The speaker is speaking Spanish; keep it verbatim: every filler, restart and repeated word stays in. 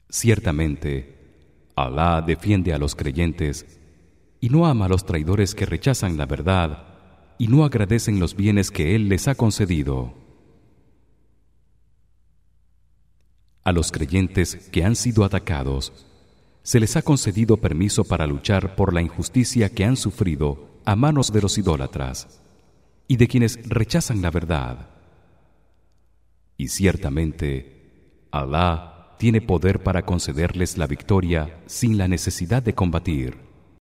Ciertamente, Alá defiende a los creyentes y no ama a los traidores que rechazan la verdad y no agradecen los bienes que él les ha concedido. A los creyentes que han sido atacados se les ha concedido permiso para luchar por la injusticia que han sufrido a manos de los idólatras y de quienes rechazan la verdad. Y ciertamente Alá tiene poder para concederles la victoria sin la necesidad de combatir.